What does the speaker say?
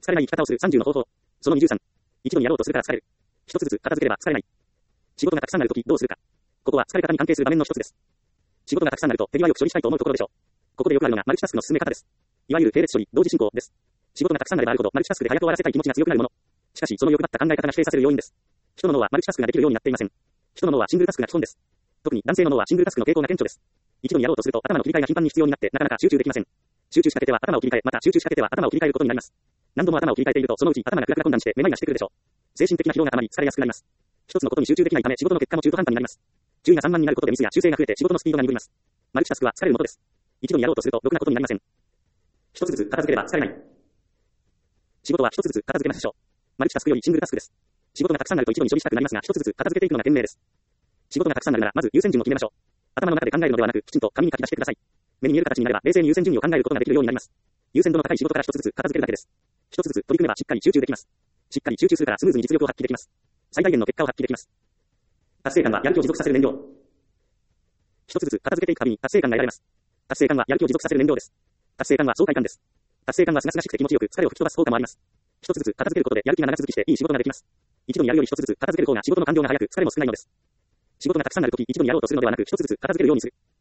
疲れない生き方をする30の方法。その23。一度にやろうとするから疲れる。一つずつ片付ければ疲れない。仕事がたくさんあるときどうするか。ここは疲れ方に関係する場面の一つです。仕事がたくさんあると手際よく処理したいと思うところでしょう。ここでよくあるのがマルチタスクの進め方です。いわゆる並列処理、同時進行です。仕事がたくさんあればあるほどマルチタスクで早く終わらせたい気持ちが強くなるもの。しかしその欲張った考え方が否定させる要因です。人の脳はマルチタスクができるようになっていません。人の脳はシングルタスクが基本です。特に男性の脳はシングルタスクの傾向が顕著です。一度にやろうとすると頭の切り替えが頻繁に必要になってなかなか集中できません。集中しかけては頭を切り替え、また集中しかけては頭を切り替えることになります。何度も頭を切り替えているとそのうち頭がクラクラ混乱してめまいがしてくるでしょう。精神的な疲労がたまり疲れやすくなります。一つのことに集中できないため仕事の結果も中途半端になります。注意が散漫になることでミスや修正が増えて仕事のスピードが鈍ります。マルチタスクは疲れるものです。一度にやろうとするとろくなことになりません。一つずつ片付ければ疲れない。仕事は一つずつ片付けましょう。マルチタスクよりシングルタスクです。仕事がたくさんあると一度に処理したくなりますが、一つずつ片付けていくのが賢明です。仕事がたくさんあるならまず優先順を決めましょう。頭の中で考えるのではなく、きちんと紙に書き出してください。目に見える形になれば冷静に優先順位を考えることができるようになります。優先度の高い仕事から一つずつ片付けるだけです。一つずつ取り組めばしっかり集中できます。しっかり集中するからスムーズに実力を発揮できます。最大限の結果を発揮できます。達成感はやる気を持続させる燃料。一つずつ片付けていくたびに達成感が得られます。達成感はやる気を持続させる燃料です。達成感は爽快感です。達成感は清々しくて気持ちよく疲れを吹き飛ばす効果もあります。一つずつ片付けることでやる気が長続きしていい仕事ができます。一度にやるより一つずつ片付ける方が仕事の完了が早く疲れも少ないのです。仕事がたくさんあるとき一度にやろうとするのではなく一つずつ片付けるようにする。